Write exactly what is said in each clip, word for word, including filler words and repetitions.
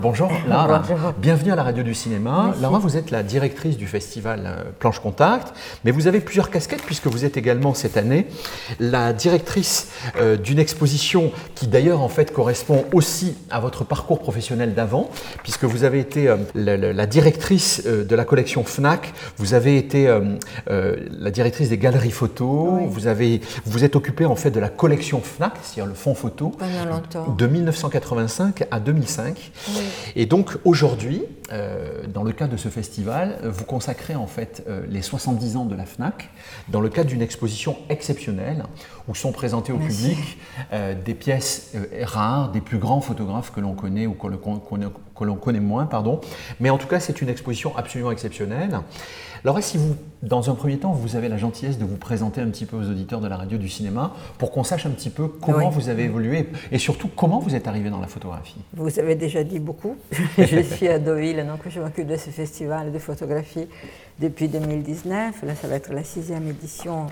Bonjour Lara, Bonjour. Bienvenue à la Radio du Cinéma. Merci. Lara, vous êtes la directrice du festival Planche Contact, mais vous avez plusieurs casquettes puisque vous êtes également cette année la directrice euh, d'une exposition qui d'ailleurs en fait correspond aussi à votre parcours professionnel d'avant, puisque vous avez été euh, la, la, la directrice euh, de la collection Fnac, vous avez été euh, euh, la directrice des galeries photos, Oui. vous avez vous êtes occupée en fait de la collection Fnac, c'est-à-dire le fonds photo, Pendant longtemps. de mille neuf cent quatre-vingt-cinq à deux mille cinq. Oui. Et donc aujourd'hui, euh, dans le cadre de ce festival, vous consacrez en fait euh, les soixante-dix ans de la Fnac dans le cadre d'une exposition exceptionnelle où sont présentées au Merci. public euh, des pièces euh, rares, des plus grands photographes que l'on connaît ou que l'on connaît, que l'on connaît moins, pardon. Mais en tout cas, c'est une exposition absolument exceptionnelle. Alors, si vous, dans un premier temps, vous avez la gentillesse de vous présenter un petit peu aux auditeurs de la Radio du Cinéma pour qu'on sache un petit peu comment Oui. vous avez évolué et surtout comment vous êtes arrivé dans la photographie. Vous avez déjà dit beaucoup. Je suis à Deauville, donc je m'occupe de ce festival de photographie depuis deux mille dix-neuf. Là, ça va être la sixième édition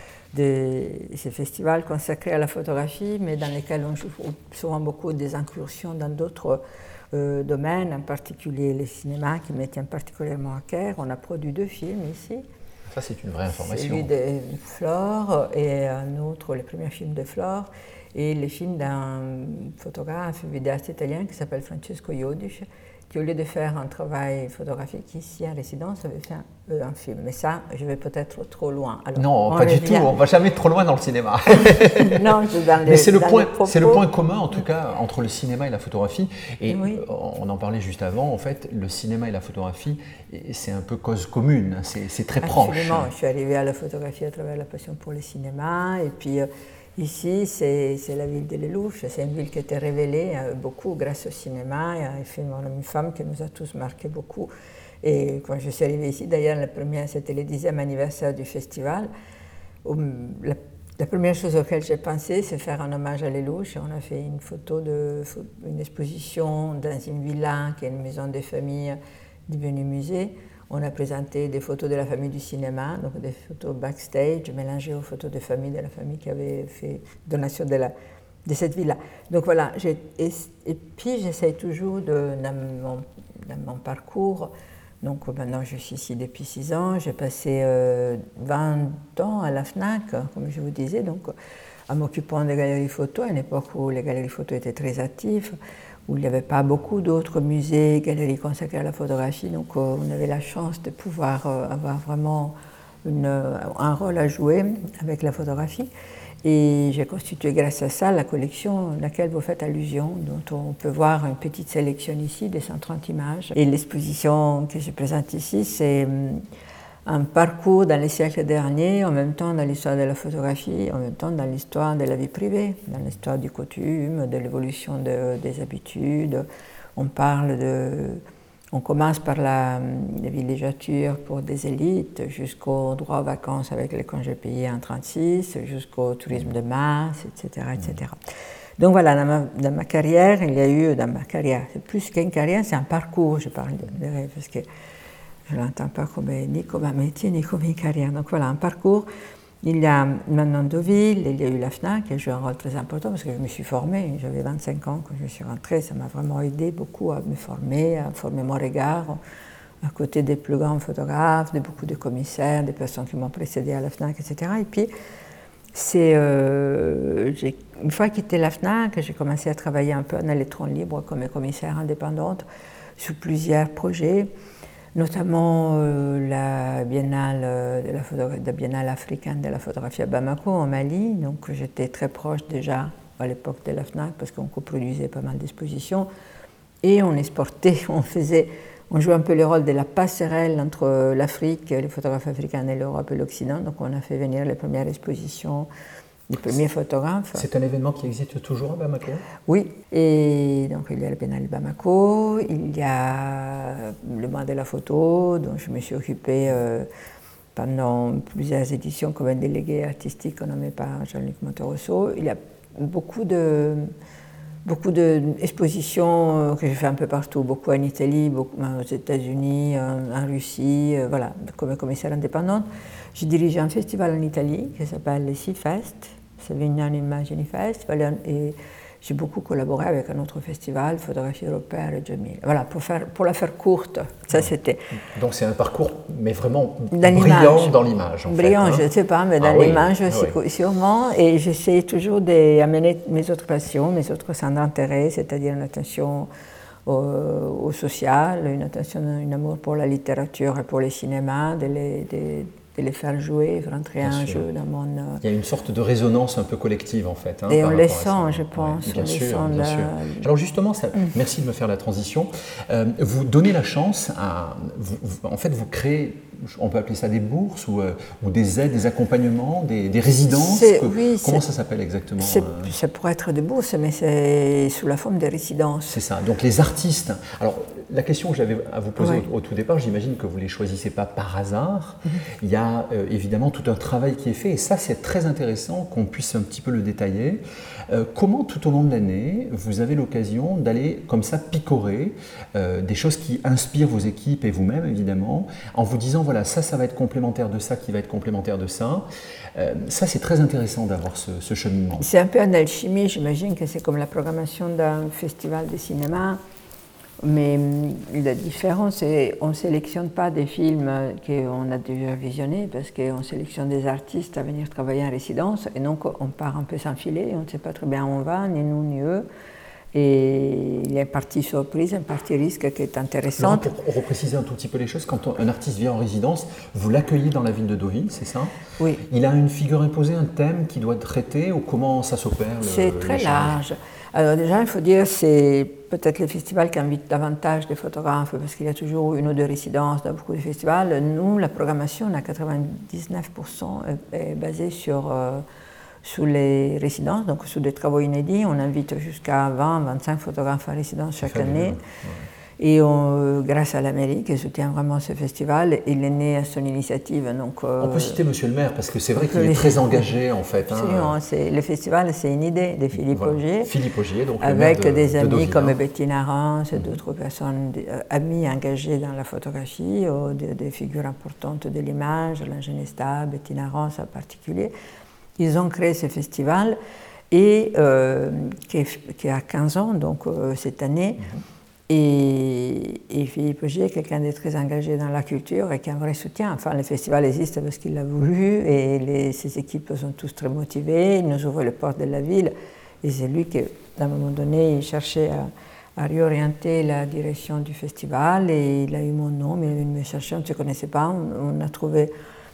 de ce festival consacré à la photographie, mais dans lequel on joue souvent beaucoup des incursions dans d'autres euh, domaines, en particulier le cinéma qui me tient particulièrement à cœur. On a produit deux films ici. Ça, c'est une vraie information. Celui de Flore et un autre, le premier film de Flore, et les films d'un photographe, vidéaste italien qui s'appelle Francesco Iodice, qui au lieu de faire un travail photographique ici en résidence, avait fait un, un film. Mais ça, je vais peut-être trop loin. Alors, non, pas du tout. On ne va jamais trop loin dans le cinéma. non, c'est dans les, Mais c'est le, point, propos... c'est le point commun, en tout cas, entre le cinéma et la photographie. Et oui. on en parlait juste avant, en fait, le cinéma et la photographie, c'est un peu cause commune, c'est, c'est très Absolument. proche. Absolument. Je suis arrivée à la photographie à travers la passion pour le cinéma. Et puis, euh, ici, c'est, c'est la ville de Lelouch. C'est une ville qui a été révélée euh, beaucoup grâce au cinéma. Il y a un film Homme et femme qui nous a tous marqué beaucoup. Et quand je suis arrivée ici, d'ailleurs, la première, c'était le dixième anniversaire du festival. Où, la, la première chose auquel j'ai pensé, c'est faire un hommage à Lelouch. On a fait une photo de, une exposition dans une villa qui est une maison de famille devenue musée. On a présenté des photos de la famille du cinéma, donc des photos backstage mélangées aux photos de famille de la famille qui avait fait donation de, la, de cette villa. Donc voilà, j'ai, et, et puis j'essaie toujours de, dans, mon, dans mon parcours, donc maintenant je suis ici depuis six ans, j'ai passé euh, vingt ans à la Fnac, comme je vous disais, donc en m'occupant des galeries photos, à une époque où les galeries photos étaient très actives, où il n'y avait pas beaucoup d'autres musées, galeries consacrées à la photographie, donc euh, on avait la chance de pouvoir euh, avoir vraiment une, euh, un rôle à jouer avec la photographie. Et j'ai constitué grâce à ça la collection à laquelle vous faites allusion, dont on peut voir une petite sélection ici de cent trente images. Et l'exposition que je présente ici, c'est un parcours dans les siècles derniers, en même temps dans l'histoire de la photographie, en même temps dans l'histoire de la vie privée, dans l'histoire du coutume, de l'évolution de, des habitudes. On parle de... On commence par la, la villégiature pour des élites, jusqu'au droit aux vacances avec les congés payés en trente-six, jusqu'au tourisme de masse, et cetera, et cetera. Donc voilà, dans ma, dans ma carrière, il y a eu, dans ma carrière, c'est plus qu'une carrière, c'est un parcours, je parle de, de rêve, parce que je ne l'entends pas comme, ni comme un métier, ni comme une carrière. Donc voilà, un parcours. Il y a maintenant Deauville, il y a eu la Fnac, qui a joué un rôle très important parce que je me suis formée. J'avais vingt-cinq ans quand je suis rentrée. Ça m'a vraiment aidé beaucoup à me former, à former mon regard, à côté des plus grands photographes, de beaucoup de commissaires, des personnes qui m'ont précédé à la Fnac, et cetera. Et puis, c'est, euh, j'ai, une fois quitté la Fnac, j'ai commencé à travailler un peu en électron libre comme commissaire indépendante sur plusieurs projets, notamment euh, la, biennale de la, la biennale africaine de la photographie à Bamako, en Mali. Donc j'étais très proche déjà à l'époque de la Fnac parce qu'on coproduisait pas mal d'expositions. Et on exportait, on faisait, on jouait un peu le rôle de la passerelle entre l'Afrique, les photographes africains et l'Europe et l'Occident. Donc on a fait venir les premières expositions des premiers photographes. C'est un événement qui existe toujours à Bamako? Oui, et donc il y a le Biennale de Bamako, il y a le mois de la photo, dont je me suis occupée euh, pendant plusieurs éditions comme un délégué artistique nommé par Jean-Luc Monterosso. Il y a beaucoup de beaucoup d'expositions que j'ai fait un peu partout, beaucoup en Italie, beaucoup aux États-Unis, en, en Russie, euh, voilà, comme commissaire indépendante. J'ai dirigé un festival en Italie qui s'appelle le Seafest, Savignano Immagini Festival, et j'ai beaucoup collaboré avec un autre festival, Photographie européenne et Jamil. Voilà, pour, faire, pour la faire courte, ça c'était... Donc c'est un parcours, mais vraiment brillant dans l'image. Brillant, fait, hein. je ne sais pas, mais dans ah, l'image oui. aussi, ah, oui. sûrement. Et j'essaie toujours d'amener mes autres passions, mes autres centres d'intérêt, c'est-à-dire une attention au, au social, une attention, un amour pour la littérature et pour le cinéma, de les, de, de les faire jouer, rentrer bien un sûr. jeu dans mon... Il y a une sorte de résonance un peu collective en fait. Hein, et on les sent, je pense. Ouais, bien on sûr, sent bien la... sûr. Alors justement, ça, mm. merci de me faire la transition. Euh, vous donnez la chance à... Vous, vous, en fait, vous créez, on peut appeler ça des bourses ou, euh, ou des aides, des accompagnements, des, des résidences que, oui, Comment ça s'appelle exactement euh... Ça pourrait être des bourses, mais c'est sous la forme des résidences. C'est ça. Donc les artistes... Alors, la question que j'avais à vous poser ouais. au, au tout départ, j'imagine que vous ne les choisissez pas par hasard. Mm-hmm. Il y a euh, évidemment tout un travail qui est fait et ça c'est très intéressant qu'on puisse un petit peu le détailler. Euh, comment tout au long de l'année vous avez l'occasion d'aller comme ça picorer euh, des choses qui inspirent vos équipes et vous-même évidemment en vous disant voilà ça ça va être complémentaire de ça qui va être complémentaire de ça. Euh, ça c'est très intéressant d'avoir ce, ce cheminement. C'est un peu une alchimie, j'imagine que c'est comme la programmation d'un festival de cinéma. Mais la différence, c'est qu'on ne sélectionne pas des films qu'on a déjà visionnés parce qu'on sélectionne des artistes à venir travailler en résidence et donc on part un peu sans filet, on ne sait pas très bien où on va, ni nous ni eux. Et il y a une partie surprise, une partie risque qui est intéressante. Laurent, pour repréciser un tout petit peu les choses, quand on, un artiste vient en résidence, vous l'accueillez dans la ville de Deauville, c'est ça? Oui. Il a une figure imposée, un thème qui doit être traité ou comment ça s'opère? C'est très large. Alors déjà, il faut dire que c'est peut-être le festival qui invite davantage des photographes parce qu'il y a toujours une ou deux résidences dans beaucoup de festivals. Nous, la programmation à quatre-vingt-dix-neuf pour cent est basée sur, euh, sur les résidences, donc sur des travaux inédits. On invite jusqu'à vingt à vingt-cinq photographes en résidence chaque année. Ouais. Et on, grâce à la mairie qui soutient vraiment ce festival, il est né à son initiative. Donc, euh, on peut citer Monsieur le maire parce que c'est vrai qu'il est très engagé en fait. Hein. C'est, le festival, c'est une idée de Philippe voilà. Augier. Philippe Augier, donc avec le maire de, des amis de Deauville, comme hein. Bettina Rance et d'autres mmh. personnes, euh, amis engagés dans la photographie, ou des, des figures importantes de l'image, Langenesta, Bettina Rance en particulier. Ils ont créé ce festival et euh, qui, est, qui a quinze ans, donc euh, cette année. Mmh. Et, et Philippe Augier est quelqu'un de très engagé dans la culture et qui a un vrai soutien. Enfin, le festival existe parce qu'il l'a voulu et les, ses équipes sont tous très motivées. Il nous ouvre les portes de la ville et c'est lui qui, à un moment donné, il cherchait à, à réorienter la direction du festival et il a eu mon nom, il est venu me chercher, on ne se connaissait pas, on, on a trouvé...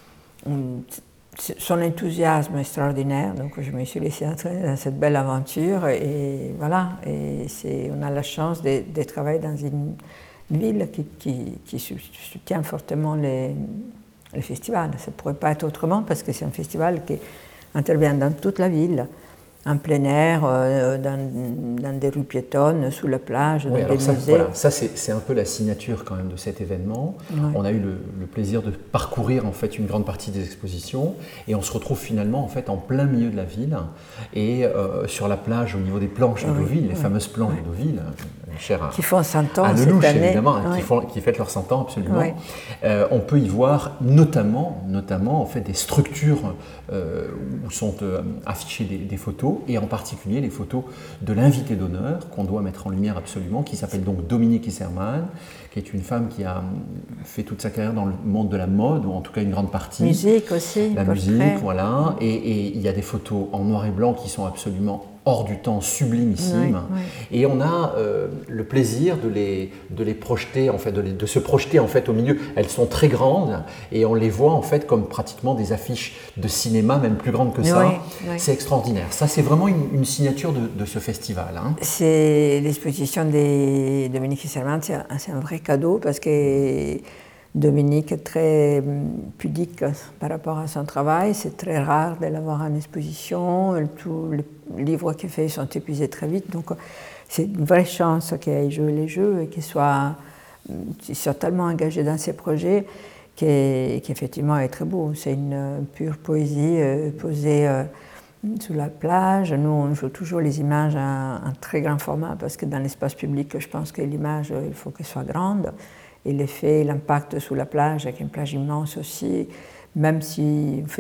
On, son enthousiasme extraordinaire, donc je me suis laissée entraîner dans cette belle aventure et voilà, et c'est, on a la chance de, de travailler dans une ville qui, qui, qui soutient fortement les, les festivals. Ça ne pourrait pas être autrement parce que c'est un festival qui intervient dans toute la ville, en plein air, euh, dans, dans des rues piétonnes, sous la plage, oui, dans alors des ça, musées. Voilà, ça c'est, c'est un peu la signature quand même de cet événement. Oui. On a eu le, le plaisir de parcourir en fait une grande partie des expositions et on se retrouve finalement en fait en plein milieu de la ville et euh, sur la plage au niveau des planches de Deauville, oui, les oui. fameuses planches oui. de Deauville, euh, chères à, qui font cent ans à cette Lelouch année. évidemment, oui. qui, font, qui fêtent leurs cent ans absolument. Oui. Euh, on peut y voir notamment, notamment en fait des structures euh, où sont euh, affichées des, des photos et en particulier les photos de l'invité d'honneur qu'on doit mettre en lumière absolument, qui s'appelle donc Dominique Issermann, qui est une femme qui a fait toute sa carrière dans le monde de la mode, ou en tout cas une grande partie. Musique aussi. La musique, voilà. Et, et il y a des photos en noir et blanc qui sont absolument hors du temps, sublimissimes. Oui, oui. Et on a euh, le plaisir de les, de les projeter, en fait, de, les, de se projeter en fait au milieu. Elles sont très grandes et on les voit en fait comme pratiquement des affiches de cinéma, même plus grandes que ça. Oui, oui. C'est extraordinaire. Ça, c'est vraiment une, une signature de, de ce festival. Hein. C'est l'exposition de Dominique Issermann, c'est un, c'est un vrai cadeau parce que Dominique est très pudique par rapport à son travail. C'est très rare de l'avoir en exposition. Tous les livres qu'il fait sont épuisés très vite. Donc, c'est une vraie chance qu'il ait joué les jeux et qu'il soit, qu'il soit tellement engagé dans ses projets qu'effectivement est très beau. C'est une pure poésie euh, posée euh, sur la plage. Nous, on joue toujours les images en, en très grand format parce que dans l'espace public, je pense que l'image, il faut qu'elle soit grande. Et l'effet, l'impact sur la plage, avec une plage immense aussi, même si on fait des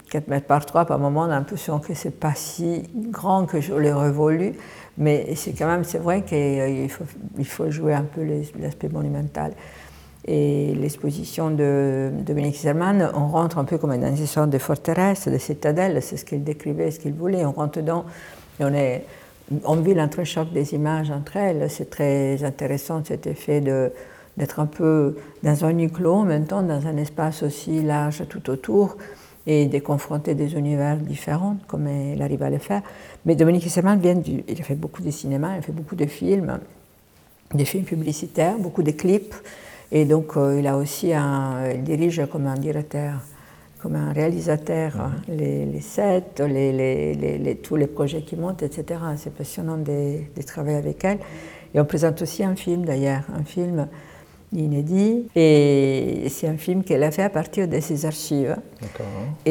quatre mètres par trois, par moment, on a l'impression que c'est pas si grand que je l'ai révolu, mais c'est quand même, c'est vrai qu'il faut, il faut jouer un peu l'aspect monumental. Et l'exposition de Dominique Issermann, on rentre un peu comme dans une sorte de forteresse, de citadelle, c'est ce qu'il décrivait, ce qu'il voulait. On rentre dedans et on, est, on vit l'entrechoc des images entre elles. C'est très intéressant cet effet de, d'être un peu dans un huis clos, en même temps dans un espace aussi large tout autour, et de confronter des univers différents, comme il arrive à le faire. Mais Dominique Issermann vient du... Il a fait beaucoup de cinéma, il a fait beaucoup de films, des films publicitaires, beaucoup de clips. Et donc, euh, il a aussi un, il dirige comme un directeur, comme un réalisateur, mmh. les, les sets, les, les, les, les, tous les projets qui montent, et cetera. C'est passionnant de, de travailler avec elle. Et on présente aussi un film, d'ailleurs, un film inédit. Et c'est un film qu'elle a fait à partir de ses archives. D'accord.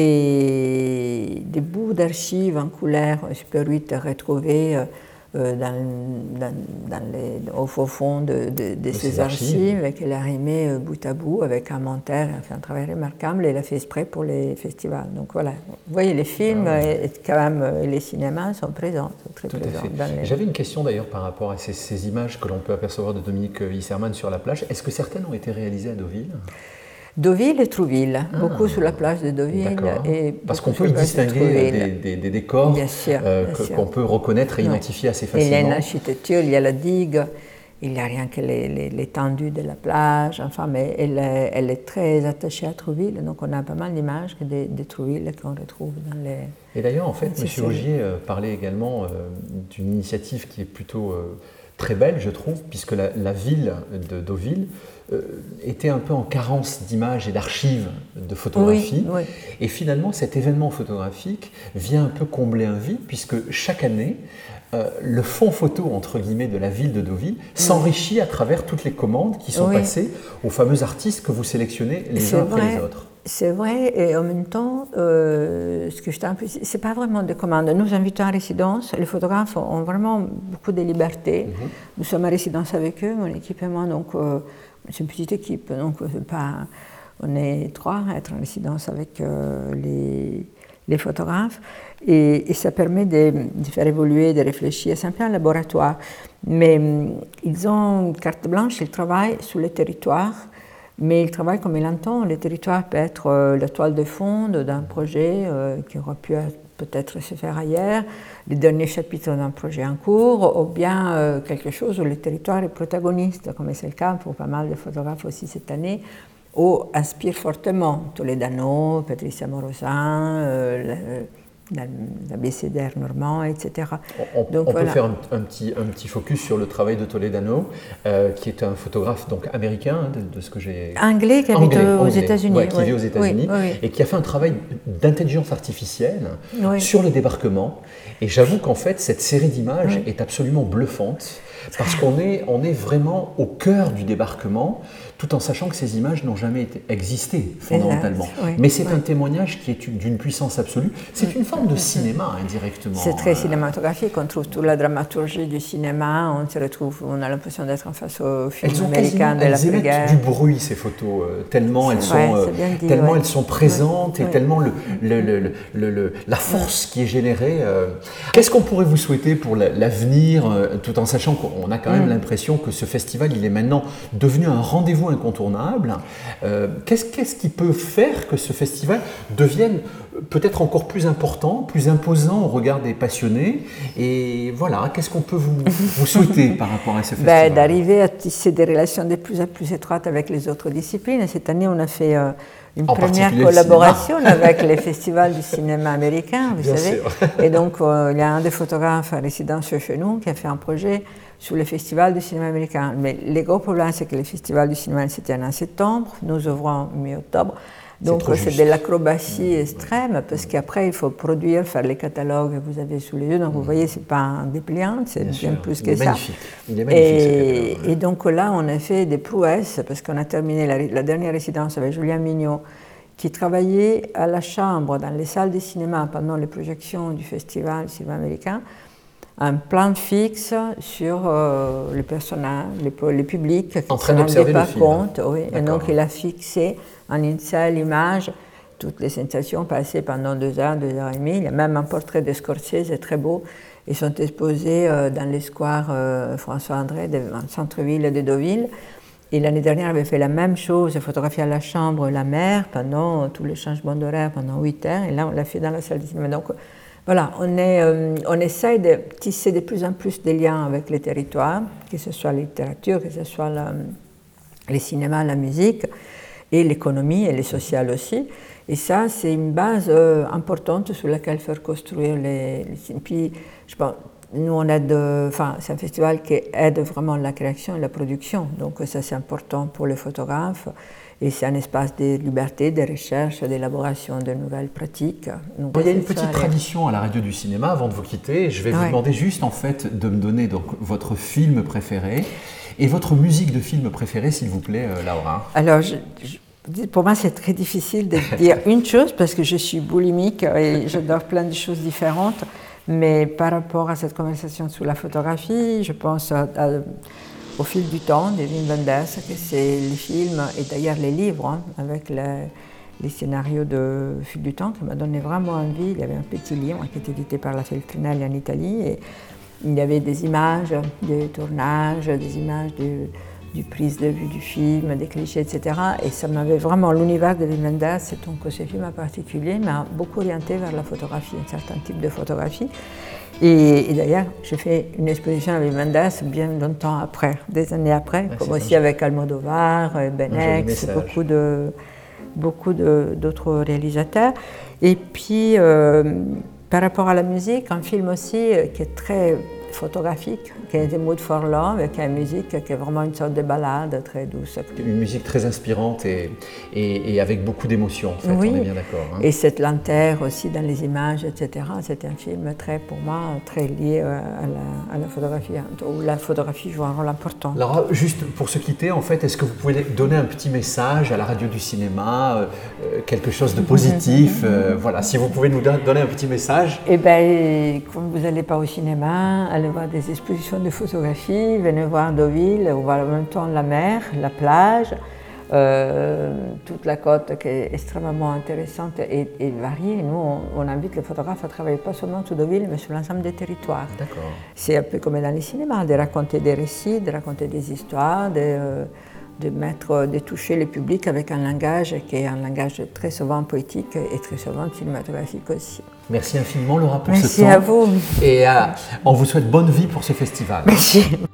Et des bouts d'archives en couleur Super huit retrouvés Euh, dans, dans, dans les, au fond de, de, de, de ses archives, archives qu'elle a rimé euh, bout à bout avec un monteur, enfin, un travail remarquable, et elle a fait exprès pour les festivals. Donc voilà, vous voyez, les films ah, ouais. et, quand même, et les cinémas sont présents, sont très Tout présents. Les... J'avais une question d'ailleurs par rapport à ces, ces images que l'on peut apercevoir de Dominique Issermann sur la plage. Est-ce que certaines ont été réalisées à Deauville ? Deauville et Trouville, ah, beaucoup sur la plage de Deauville. Et parce qu'on peut y distinguer des, des, des décors euh, qu'on peut reconnaître et oui. identifier assez facilement. Il y a une architecture, il y a la digue, il n'y a rien que l'étendue de la plage, enfin, mais elle, elle est très attachée à Trouville, donc on a pas mal d'images de, de Trouville qu'on retrouve dans les... Et d'ailleurs, en fait, M. Augier euh, parlait également euh, d'une initiative qui est plutôt euh, très belle, je trouve, puisque la, la ville de Deauville Euh, était un peu en carence d'images et d'archives de photographie. Oui, oui. Et finalement, cet événement photographique vient un peu combler un vide, puisque chaque année, euh, le fond photo, entre guillemets, de la ville de Deauville s'enrichit à travers toutes les commandes qui sont oui. passées aux fameux artistes que vous sélectionnez les uns après les autres. C'est vrai, et en même temps, euh, ce que je t'ai un peu dit, c'est pas vraiment des commandes. Nous invitons en résidence, les photographes ont vraiment beaucoup de liberté. Mm-hmm. Nous sommes en résidence avec eux, mon équipe et moi, donc euh, c'est une petite équipe, donc pas, on est trois à être en résidence avec euh, les, les photographes, et, et ça permet de, de faire évoluer, de réfléchir. C'est un peu un laboratoire, mais ils ont carte blanche, ils travaillent sur le territoire. Mais il travaille comme il entend. Le territoire peut être euh, la toile de fond d'un projet euh, qui aurait pu peut-être se faire ailleurs, le dernier chapitre d'un projet en cours, ou bien euh, quelque chose où le territoire est protagoniste, comme c'est le cas pour pas mal de photographes aussi cette année, ou inspire fortement Toledano, Patricia Morozin, euh, l'abécédaire normand, et cetera. On, donc, on voilà. peut faire un, un, petit, un petit focus sur le travail de Toledano, euh, qui est un photographe donc, américain, de, de ce que j'ai... Anglais, qui habite aux États-Unis. Ouais, qui oui. vit aux États-Unis, oui, oui. et qui a fait un travail d'intelligence artificielle oui. sur le débarquement. Et j'avoue qu'en fait, cette série d'images oui. est absolument bluffante, parce qu'on est, on est vraiment au cœur du débarquement, tout en sachant que ces images n'ont jamais été, existé fondamentalement. Oui, Mais c'est oui. un témoignage qui est d'une puissance absolue. C'est une forme de cinéma, indirectement. C'est très cinématographique. On trouve toute la dramaturgie du cinéma. On se retrouve, on a l'impression d'être en face au film elles ont américain de l'après-guerre. Elles émettent du bruit, ces photos, euh, tellement, elles, vrai, sont, euh, dit, tellement ouais. elles sont présentes oui, et oui. tellement le, le, le, le, le, la force oui. qui est générée. Euh. Qu'est-ce qu'on pourrait vous souhaiter pour l'avenir, euh, tout en sachant qu'on a quand même mm. l'impression que ce festival, il est maintenant devenu un rendez-vous incontournable. Euh, qu'est-ce, qu'est-ce qui peut faire que ce festival devienne peut-être encore plus important, plus imposant au regard des passionnés? Et voilà, qu'est-ce qu'on peut vous, vous souhaiter par rapport à ce festival? Ben, d'arriver à tisser des relations de plus en plus étroites avec les autres disciplines. Cette année, on a fait euh, une en première collaboration avec les festivals du cinéma américain, vous Bien savez. Sûr. Et donc, euh, il y a un des photographes en résidence chez nous qui a fait un projet sur le festival du cinéma américain. Mais le gros problème, c'est que le festival du cinéma se tient en septembre, nous ouvrons mi-octobre. Donc c'est de l'acrobatie mmh. extrême, parce qu'après il faut produire, faire les catalogues que vous avez sous les yeux. Donc mmh. vous voyez, c'est pas un dépliant, c'est bien, bien plus que il ça. Magnifique. Il est magnifique. Et, et donc là, on a fait des prouesses, parce qu'on a terminé la, la dernière résidence avec Julien Mignot, qui travaillait à la chambre, dans les salles de cinéma, pendant les projections du festival du cinéma américain, un plan fixe sur euh, les personnages, les, les publics qui en train ne se rendaient pas le film. compte. Oui. Et donc il a fixé en une seule image toutes les sensations passées pendant deux heures, deux heures et demie. Il y a même un portrait de Scorsese très beau. Ils sont exposés euh, dans les squares euh, François-André, dans le centre-ville de Deauville. Et l'année dernière, avait fait la même chose, photographié à la chambre la mer pendant tous les changements d'horaire, pendant huit heures. Et là, on l'a fait dans la salle de cinéma. Donc, voilà, on, est, euh, on essaie de tisser de plus en plus des liens avec les territoires, que ce soit la littérature, que ce soit la, les cinémas, la musique, et l'économie et le social aussi. Et ça, c'est une base euh, importante sur laquelle faire construire les, les... Puis, je pense, nous, on aide, enfin, c'est un festival qui aide vraiment la création et la production. Donc, ça, c'est important pour les photographes. Et c'est un espace de liberté, de recherche, d'élaboration de nouvelles pratiques. Donc, il y a une petite tradition à la radio du cinéma, avant de vous quitter. Je vais vous ouais. demander juste, en fait, de me donner donc, votre film préféré et votre musique de film préférée, s'il vous plaît, euh, Laura. Alors, je, je, pour moi, c'est très difficile de dire une chose, parce que je suis boulimique et j'adore plein de choses différentes. Mais par rapport à cette conversation sur la photographie, je pense à, à, au fil du temps de Wim Wenders, que c'est les films et d'ailleurs les livres, hein, avec le, les scénarios de Fil du temps, qui m'a donné vraiment envie. Il y avait un petit livre qui était édité par la Feltrinelli en Italie, et il y avait des images de tournage, des images de, du prise de vue du film, des clichés, et cetera. Et ça m'avait vraiment, l'univers de Wim Wenders, donc ce film en particulier, m'a beaucoup orienté vers la photographie, un certain type de photographie. Et, et d'ailleurs, j'ai fait une exposition avec Wenders bien longtemps après, des années après, ah, comme aussi gentil. Avec Almodovar, Benex, beaucoup de beaucoup d'autres réalisateurs. Et puis, euh, par rapport à la musique, un film aussi qui est très photographique, qui est The Mood for Love, et qui a une musique qui est vraiment une sorte de ballade très douce. Une musique très inspirante et, et, et avec beaucoup d'émotion, en fait, oui. On est bien d'accord. Hein. Et cette lenteur aussi dans les images, et cetera. C'est un film très, pour moi, très lié à la, à la photographie, où la photographie joue un rôle important. Laura, juste pour se quitter, en fait, est-ce que vous pouvez donner un petit message à la radio du cinéma, euh, quelque chose de positif, euh, voilà, si vous pouvez nous donner un petit message. Eh bien, comme vous n'allez pas au cinéma, allez voir des expositions de photographie, venez voir Deauville, on voit en même temps la mer, la plage, euh, toute la côte qui est extrêmement intéressante et, et variée. Nous, on, on invite les photographes à travailler pas seulement sur Deauville, mais sur l'ensemble des territoires. D'accord. C'est un peu comme dans les cinémas, de raconter des récits, de raconter des histoires, de, euh, de, mettre, de toucher le public avec un langage qui est un langage très souvent poétique et très souvent cinématographique aussi. Merci infiniment Laura pour Merci ce temps. Merci à vous. Et euh, on vous souhaite bonne vie pour ce festival. Merci.